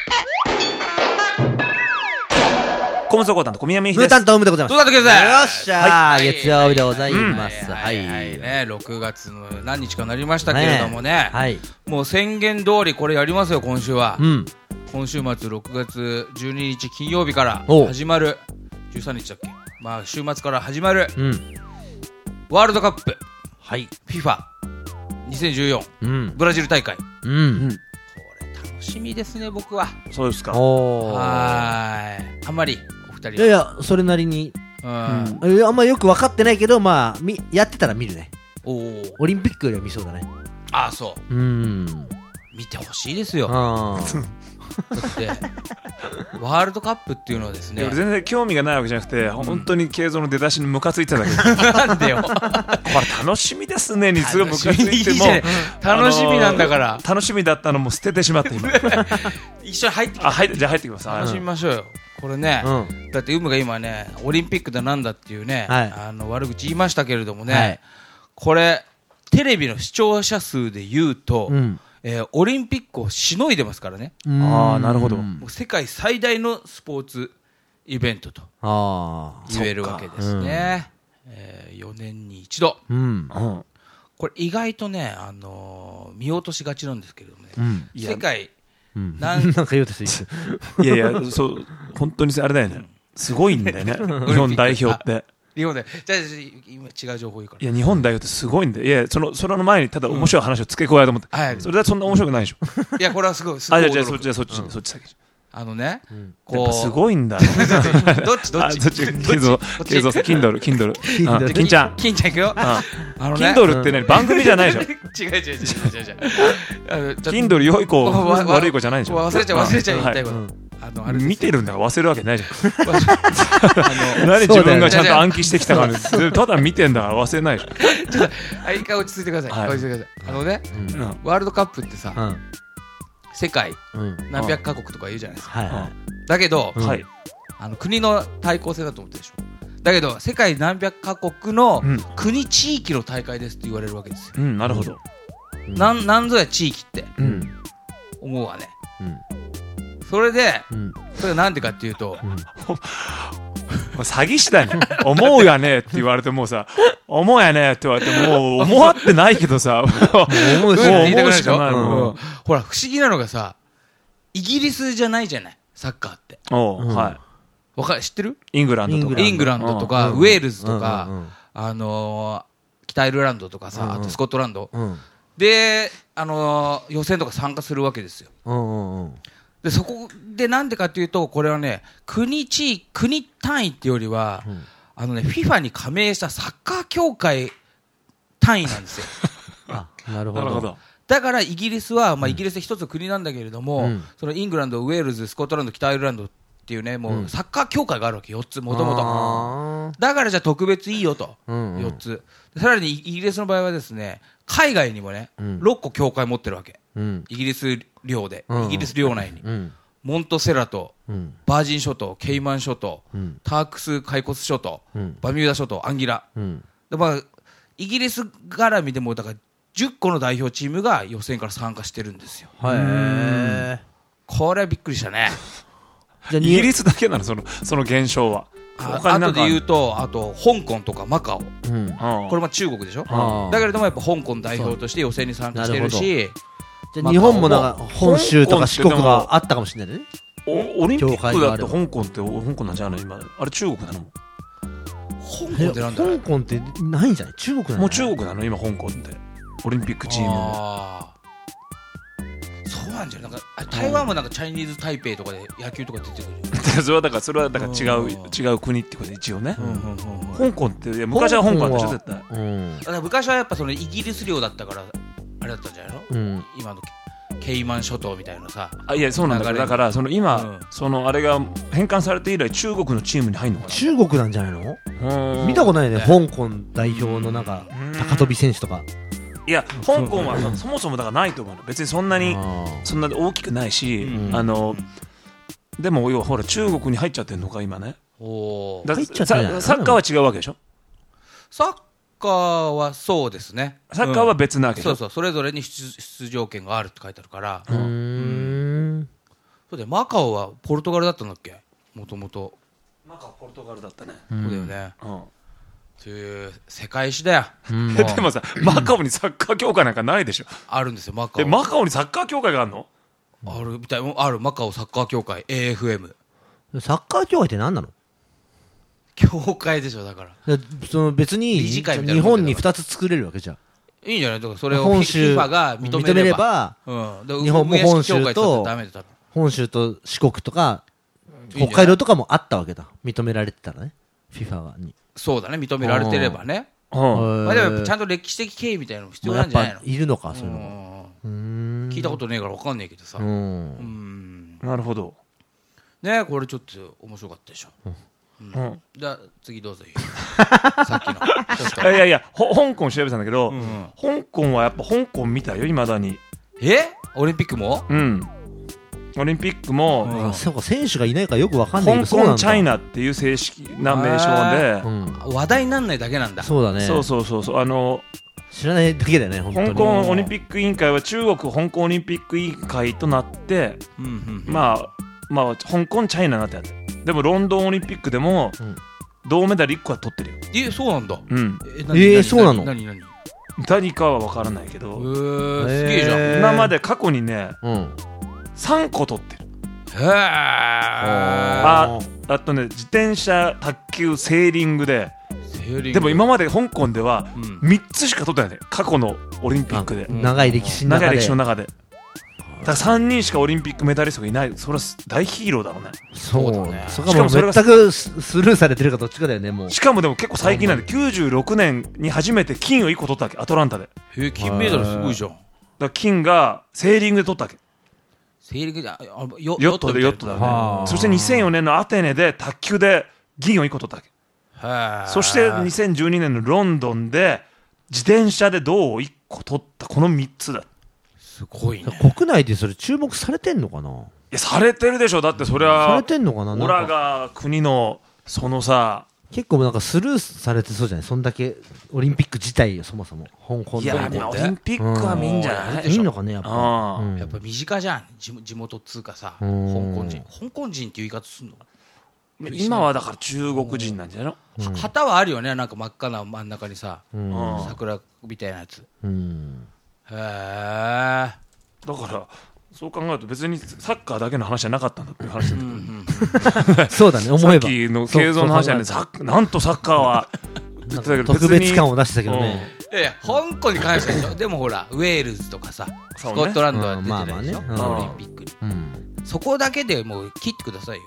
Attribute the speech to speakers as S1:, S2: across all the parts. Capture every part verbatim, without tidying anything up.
S1: コムソコタンと小宮宮
S2: ムータントームでございます。
S3: どうだってください。
S2: よっしゃー、
S3: はい
S2: 月曜日でございます。
S3: は
S2: はいい。
S3: はいね、ろくがつの何日かなりましたけれどもね、
S2: はい。
S3: もう宣言通りこれやりますよ今週は。
S2: うん。
S3: 今週末ろくがつじゅうににち金曜日から
S2: お
S3: 始まるじゅうさんにちだっけ、まあ週末から始まる
S2: うん。
S3: ワールドカップ
S2: はい。
S3: フィファにせんじゅうよん
S2: うん。
S3: ブラジル大会、こ
S2: うん。
S3: れ楽しみですね僕は。
S1: そうですか。
S2: おー。
S3: はーい、あんまりお二人は。
S2: いやいや、それなりに、
S3: うん
S2: えあんまよく分かってないけど、まあ、みやってたら見るね。
S3: おー、
S2: オリンピックよりは見そうだね。
S3: ああそう
S2: うーん。
S3: 見てほしいですよ。
S2: あー
S3: だってワールドカップっていうのはですね、
S1: 俺全然興味がないわけじゃなくて、本当に慶三の出だしにムカついてただけ
S3: なんでよ
S1: これ楽しみですねにすごいムカついて
S3: いいじゃ
S1: も
S3: ない楽しみなんだから、
S1: あのー楽しみだったのも捨ててしまって今
S3: 一緒に入ってきて
S1: あはいじゃあ入ってきます。
S3: 楽しみましょうよこれね、
S2: うん。
S3: だってウムが今ねオリンピックだなんだっていうね、
S2: はい
S3: あの悪口言いましたけれどもね、
S2: はい
S3: これテレビの視聴者数で言うと、
S2: うん。
S3: えーオリンピックをしのいでますからね。
S2: うん
S1: あーなるほど
S3: もう世界最大のスポーツイベントと
S2: ああ。
S3: 言えるわけですね、えーよねんに一度
S2: うん。
S1: うん
S3: これ意外とね、あのー見落としがちなんですけれどもね、
S2: うん。
S3: 世界
S2: うん。
S3: な
S2: なんんか言うとしていい。
S1: いやいやそう本当にあれだよねすごいんだよね日本代表って
S3: 日本でじゃあ今違う情報言うから
S1: いや日本代表ってすごいんだよ。いやそのそれの前にただ面白い話を付け加えようと思って、
S3: はい
S1: それだとそんな面白くないでしょ
S3: いやこれはすごいすご
S1: あ
S3: い驚く
S1: じゃあじゃあそっちじゃあそっち、
S3: うん
S1: そっち先
S3: あのね、
S1: やっ
S3: こう
S1: ぱすごいんだ
S3: どっちどっち
S1: あそっちケイゾウケイゾウさん Kindle Kindle
S2: ドル
S1: 金ちゃん
S3: 金ちゃんいくよ
S1: あ
S3: あのね
S1: Kindle ってね番組じゃないでしょ
S3: 違う違う違う違う違うあのちょっと
S1: Kindle 良い子
S3: わわ
S1: 悪い子じゃないでしょ
S3: 忘れちゃう忘れちゃう言いたい
S1: は
S3: こと、あのあれですよ
S1: 見てるんだから忘れるわけないじゃん
S3: あの
S1: 何自分がちゃん
S3: そうだよ
S1: と暗記してきたからただ見てんだから忘れないでし
S3: ちょっとあ一回落ち着いてください、
S1: はい
S3: 落ち着いてくださいあのね
S1: ょ、うん
S3: ワールドカップってさ、
S2: うん。
S3: 世界
S2: うん。
S3: 何百カ国とか言うじゃないですか、
S2: はいは
S3: だけど、
S2: うん
S1: はい
S3: あの国の対抗戦だと思ってるでしょ。だけど世界何百カ国の
S1: うん
S3: 国地域の大会ですって言われるわけですよ、
S1: うんなるほど
S2: い。
S3: なんなんぞや地域って
S1: う
S2: うんん。
S3: 思うわね。
S2: うん。
S3: それで
S2: うん。
S3: それなんでかっていうと、
S1: 詐欺師だね思うやねって言われてもうさ思うやねって言われてもう思わってないけどさもう
S2: 思うし
S3: そういうの
S1: もう
S3: 言いたくないでしょ
S1: 思うしかないもん
S3: うんほら不思議なのがさイギリスじゃないじゃないサッカーって
S1: おうは
S3: わか知ってる？
S1: いイングランドとか
S3: イングランドとか、
S2: うん
S3: ウェールズとか、
S2: うんうん
S3: あのー北アイルランドとかさ、
S2: うんうん
S3: あとスコットランド、
S2: うん。
S3: で、あのー予選とか参加するわけですよ。
S2: うんうんうん。
S3: でそこでなんでかっていうとこれはね国地域国単位っていうよりは、
S2: うん
S3: あのね フィファ に加盟したサッカー協会単位なんですよ
S2: あ、なるほど。
S1: なるほど
S3: だからイギリスは、まあ、イギリスで一つの国なんだけれども、
S2: うん
S3: そのイングランドウェールズスコットランド北アイルランドっていうねも
S2: う
S3: うんサッカー協会があるわけよっつもともと
S2: あ
S3: だからじゃあ特別いいよと、
S2: ーうんうん
S3: よっつでさらにイギリスの場合はですね海外にもね、
S2: うん
S3: ろっこ協会持ってるわけ
S2: うん
S3: イギリス領で、
S2: うん
S3: イギリス領内に、
S2: うん
S3: モントセラ島
S2: うん
S3: バージン諸島ケイマン諸島
S2: うん
S3: タークスカイコス諸島
S2: うん
S3: バミューダ諸島アンギラ
S2: うん
S3: で、まあ、イギリス絡みでもだからじゅっこの代表チームが予選から参加してるんですよ
S2: へえ。
S3: これはびっくりしたね
S2: じゃあ
S1: イギリスだけなのそのその現象は
S3: あ
S1: 他になんか
S3: 後で言うとあと香港とかマカオ
S2: うん。
S1: こ
S3: これまあ中国でしょ
S2: あー
S3: だけれどもやっぱ香港代表として予選に参加してるし
S2: じゃあ日本もなんか本州とか四国があったかもしれないね。
S1: おオリンピックだって
S2: 境界があれば
S1: 香港って香港なんじゃないの今あれ中国なの
S3: 香港ってなんだろう
S2: 香港ってないんじゃない中国なの
S1: もう中国なの今香港ってオリンピックチームも
S3: あーそうなんじゃないなんかあ台湾もなんかチャイニーズ台北とかで野球とか出てくるよ
S1: それはだからそれはだから違う
S3: うん
S1: 違う国ってことで一応ね
S3: うんうんうんうん
S1: 香港っていや昔は香港でしょ絶対
S2: うん
S3: だから昔はやっぱそのイギリス領だったからあれだったんじゃないの
S2: うん
S3: 今のケイマン諸島みたいなさ
S1: あいやそうなんだけど
S3: 流れ
S1: だからその今、
S3: うん
S1: そのあれが返還されて以来中国のチームに入るのか
S2: 中国なんじゃないの
S1: な
S2: 見たことないね香港代表のなんか高跳び選手とか
S1: いや香港はさそもそもだからないと思うの別にそんなにそんなに大きくないし、
S3: うん
S1: あのでも要はほら中国に入っちゃってるのか今ね
S3: おー
S1: だ
S2: 入っちゃってんじゃない
S1: ササッカーは違うわけでしょ
S3: サッカーはそうですね
S1: サッカーは別なわけでしょ、
S3: そうそうそれぞれに出出場権があるって書いてあるから
S2: うーん
S3: そうだよ、マカオはポルトガルだったんだっけ、もともと。
S1: マカオポルトガルだったね。
S3: そうだよね。
S1: うん。
S3: そういう世界史だよ。
S1: えでもさ、マカオにサッカー協会なんかないでしょ。
S3: あるんですよ、マカオ。
S1: え、マカオにサッカー協会があるの？
S3: あるみたい、ある、マカオサッカー協会 エーエフエム。
S2: サッカー協会って何なの？
S3: 協会でしょ、だから。
S2: でその別に
S3: 理事会みたいな
S2: 日
S3: もんだよ
S2: 本にふたつ作れるわけじゃん。
S3: いいんじゃない？だからそれを
S2: 本州
S3: FIFA が認めれば、
S2: 認めれば
S3: うん、で
S2: 日本も本州と
S3: 運営式協会って言ったらダメで多分
S2: 本州と四国とか
S3: いいんじゃない
S2: 北海道とかもあったわけだ。認められてたらね、FIFA に。
S3: そうだね、認められてればね。
S1: うん。
S3: まあ、でもやっぱちゃんと歴史的経緯みたいなの必要なんじゃないの？
S2: やっぱいるのか、そういうのが。
S3: うん
S2: うーん
S3: 聞いたことねえから分かんねえけどさ。
S2: う
S3: うんん。
S1: なるほど。
S3: ね、これちょっと面白かったでしょ。
S1: うん。
S3: じゃあ次どうぞいいさっきのポスト
S1: いやいや、ほ香港調べたんだけど、
S3: うんうん、
S1: 香港はやっぱ香港みたいよ、未だに。
S3: えオリンピックも？
S1: うん。オリンピックも、
S3: うん
S2: あそうか、選手がいないからよくわかんないけ
S1: 香
S2: ど、そうなんだ。
S1: 港チャイナっていう正式な名称で、
S2: うん、
S3: 話題になんないだけなんだ。
S2: そうだね。
S1: そうそうそうそう、あの、
S2: 知らないだけだよね、本当に。
S1: 香港オリンピック委員会は中国香港オリンピック委員会となって、
S3: うんうんうん、
S1: まあ、まあ、香港チャイナになってやってる。でもロンドンオリンピックでも、
S2: うん
S1: 銅メダルいっこは取ってるよ。
S3: え、そうなんだ。
S1: うん。
S3: え
S2: えーそうなの
S3: 何何何
S1: 何かは分からないけど、
S3: えー、すげえじゃん。へ
S2: えー
S1: 今まで過去にね、
S2: うん。
S1: さんこ取ってる。
S3: え。
S1: ああとね、自転車、卓球、セーリングで、
S3: セーリング
S1: でも今まで香港では
S3: うん
S1: みっつしか取ってないね、過去のオリンピックで。
S2: 長い歴史の中で。
S1: 長い歴史の中で。だからさんにんしかオリンピックメダリストがいない。それは大ヒーローだろうね。
S2: そう
S3: そうだね
S2: そこはもう全くススルーされてるかどっちかだよね、もう。
S1: しかもでも結構最近なんで、きゅうじゅうろくねんに初めて金をいっこ取ったわけ、アトランタで。だか
S3: へえ、金メダルすごいじゃん。
S1: ら金がセーリングで取ったわけ。
S3: セーリングじゃああヨ
S1: ヨットでヨットだ
S3: ね。
S1: ね
S2: はあ。
S1: そしてにせんよねんのアテネで卓球で銀をいっこ取ったわけ。
S3: へえ。
S1: そしてにせんじゅうにねんのロンドンで自転車で銅をいっこ取ったこのみっつだ。
S3: すごいね。
S2: 国内でそれ注目されてんのかな？
S1: いやされてるでしょ。だってそりゃ
S2: されてんのかな？なん
S1: オ
S2: か
S1: ラが国のそのさ、
S2: 結構なんかスルーされてそうじゃない？そんだけオリンピック自体よ、そもそも香港
S1: いや
S2: で
S1: でもオリンピックは見んじゃない、
S3: うん
S2: いいのかね、やっぱ。
S1: ああ
S2: うん
S3: やっぱ身近じゃん。地地元っつうかさ、香
S2: うん
S3: 港人。香港人っていう言い方すんの？
S1: 今はだから中国人なんじゃないの、
S3: は旗はあるよね。なんか真っ赤な真ん中にさ、
S2: うん
S1: うん
S3: 桜みたいなやつ。
S2: うん
S3: へえ。
S1: だからそう考えると別にサッカーだけの話じゃなかったんだっていう話だ
S3: う
S1: け
S3: ん
S1: ど、
S3: うん
S2: そうだね、思
S1: さっ
S2: えば。
S1: きの経済の話はね、サッなんとサッカーは言ってたけど
S2: 特別感
S1: を
S2: を出してたけどね。
S3: いやいや、香港に関してはでしょ。でもほら、ウェールズとかさ、ス
S1: そうね
S3: コットランドは出てるでしょ。
S2: うんまあまあね
S3: オリンピックに。
S2: うん。
S3: そこだけでもう切ってくださいよ。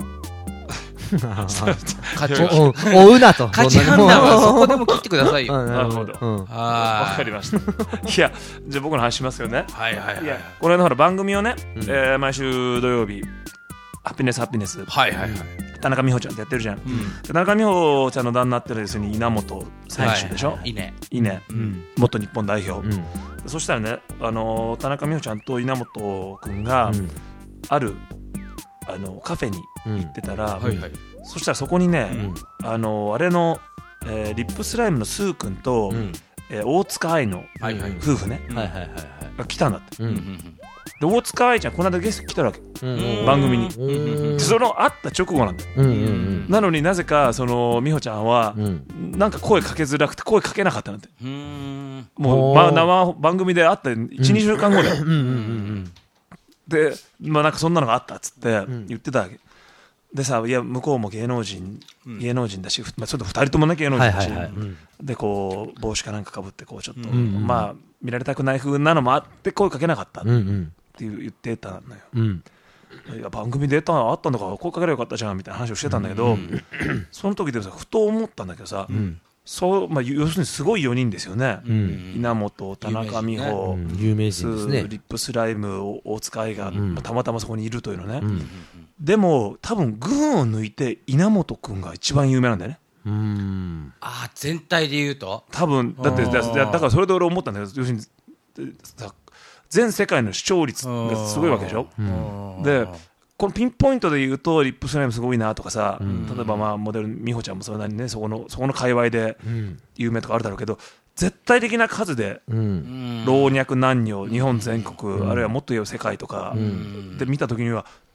S3: 勝ち
S2: おお追うなと。
S3: 勝ち判断はそこでも切ってくださいよ。
S1: なるほど
S2: うん
S1: わ
S3: は
S1: かりましたいやじゃあ僕の話しますよね。
S3: はいはいはい
S1: いやこの間ほら番組をね、
S2: うん
S1: えー毎週土曜日ハピネスハピネス
S3: はいはいはい。
S1: 田中美穂ちゃんってやってるじゃん、
S3: うん。
S1: 田中美穂ちゃんの旦那ってですね稲本選手でしょ、
S3: はいいいね。
S1: いいね、
S2: うん
S1: 元日本代表、
S2: うん
S1: そしたらね、あのー田中美穂ちゃんと稲本君がある、あのカフェに
S2: うん
S1: 行ってたら、
S3: はいはい。
S1: そしたらそこにね、
S2: うん
S1: あのーあれの、えーリップスライムのスー君と、
S2: うん
S1: えー大塚愛の
S3: はいはい。
S1: 夫婦ね、
S3: うん
S2: はいはいはいはい。
S1: が来たんだって。
S2: う
S3: うんん
S1: で大塚愛ちゃんこの間ゲスト来たわけ、
S2: うん
S1: 番組に
S2: うん
S1: でその会った直後なんだよ。
S2: うんうん
S1: なのになぜかその美穂ちゃんは
S2: うんうん
S1: なんか声かけづらくて声かけなかったなんて。
S3: うん。うーん。
S1: もう、
S2: おー
S1: まあ、生番組で会ったいち、にしゅうかんごだよ。
S2: うんうんうん
S1: で、まあなんかそんなのがあったっつって
S2: ん
S1: 言ってたわけ。でさ、いや向こうも芸能人、
S3: うん
S1: 芸能人だし、ふまあ、ちょっとふたりともね芸能
S2: はい
S1: 人だし、
S2: はいはいうん
S1: でこう帽子かなんかかぶってこうちょっと、
S3: うん
S2: うん
S1: まあ見られたくない風なのもあって声かけなかったっ
S2: うんうん
S1: ていう言ってたのよ。
S2: うん
S1: いや番組でたあったんだから声かければよかったじゃんみたいな話をしてたんだけど、
S3: うん
S1: その時でさふと思ったんだけどさ、
S2: うん
S1: そうまあ、要するにすごいよにんですよね、
S2: うん
S1: 稲本、田中美穂、
S2: うん有名
S1: ス
S2: 人ですね
S1: リップスライム、大塚愛が、
S2: ん
S1: まあたまたまそこにいるというのね、
S2: うん
S1: でも多分群を抜いて稲本君が一番有名なんだよね
S2: うん
S3: ああ、全体で言うと
S1: 多分だって
S3: あー
S1: だだからそれで俺思ったんだけど要するにさ全世界の視聴率がすごいわけでしょ。
S2: うん
S1: でこのピンポイントで言うとリップスライムすごいなとかさ、
S2: ん
S1: 例えばまあモデル美穂ちゃんもそれなりにねそこのそこの界隈で
S2: うん
S1: 有名とかあるだろうけど絶対的な数で
S2: うん
S3: うん
S1: 老若男女日本全国、あるいはもっと言う世界とか、
S2: ん
S1: で見た時には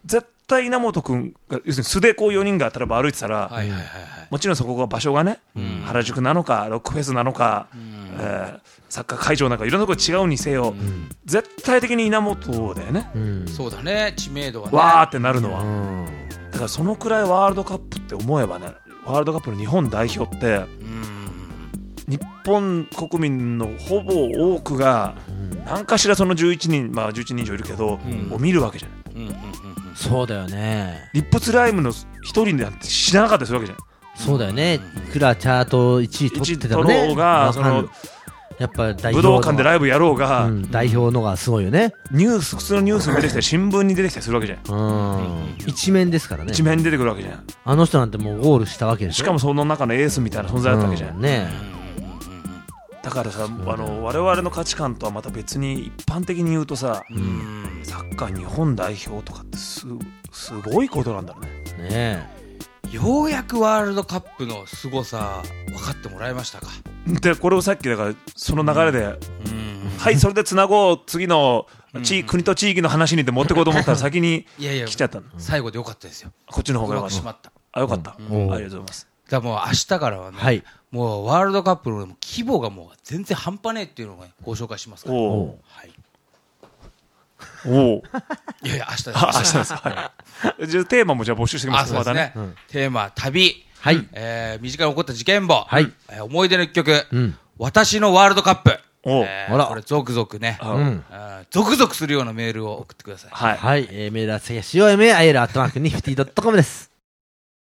S1: 絶対稲本君が要するに素でこうよにんが例えば歩いてたら、
S3: はいはいはいはい。
S1: もちろんそこが場所がね、
S3: ん
S1: 原宿なのかロックフェスなのか、えーサッカー会場なんかいろんなところ違うにせよ、絶対的に稲本だよね、
S2: うん
S3: そうだね、知名度はね。
S1: わーってなるのは、
S2: うん
S1: だからそのくらいワールドカップって思えばね、ワールドカップの日本代表って
S3: うん
S1: 日本国民のほぼ多くが何かしらそのじゅういちにん、まあじゅういちにん以上いるけど、
S3: うん
S1: を見るわけじゃない。
S3: うんうんうんうん。
S2: そうだよね。
S1: リップスライムの一人なんて知らなかったりするわけじゃない。
S2: そうだよね。いくらチャートいちい取っててもね。
S1: いち取ろうがその
S2: やっぱ代表
S1: 武道館でライブやろうが、
S2: うん、代表のがすごいよね。
S1: ニュース普通のニュースに出てきたり新聞に出てきたりするわけじゃない。
S2: うん一面ですからね。
S1: 一面に出てくるわけじゃん。
S2: あの人なんてもうゴールしたわけでしょ。
S1: しかもその中のエースみたいな存在だったわけじゃん、
S2: うんね
S1: だからさ、あの我々の価値観とはまた別に一般的に言うとさ、
S3: うん
S1: サッカー日本代表とかってすすごいことなんだろうね。
S2: ねえ。
S3: ようやくワールドカップの凄さ分かってもらえましたか。
S1: でこれをさっきだからその流れで、
S3: うん
S1: はいそれでつなごう次の地、
S3: うん
S1: 国と地域の話にって持ってこうと思ったら先に
S3: いやいや
S1: 来ちゃったの。
S3: 最後でよかったですよ。
S1: こっちの方が
S3: う
S1: よかった
S3: まくしまった。
S1: あよかった、
S2: うん
S1: ありがとうございます。
S3: だからもう明日からはね、
S2: はい。
S3: もうワールドカップの規模がもう全然半端ねえっていうのをねご紹介しますから。
S1: おお
S3: はい。
S1: おお
S3: いやいや明日です。
S1: あ明日です、はい、じゃあテーマもじゃあ募集してきま
S3: あ
S1: す。またね、
S3: そうですね。
S2: うん
S3: テーマ旅。
S2: はい。
S3: えー身近に起こった事件簿。
S2: はい。
S3: えー思い出の一曲。
S2: うん。
S3: 私のワールドカップ。
S1: おう
S3: えー
S2: あら
S3: これ続々ね。
S1: あ
S2: うん。
S3: あーゾクゾクするようなメールを送ってください。
S1: はい
S2: はい。えー、メールはシオエムエーアイエルアットマークニフティドットコムです。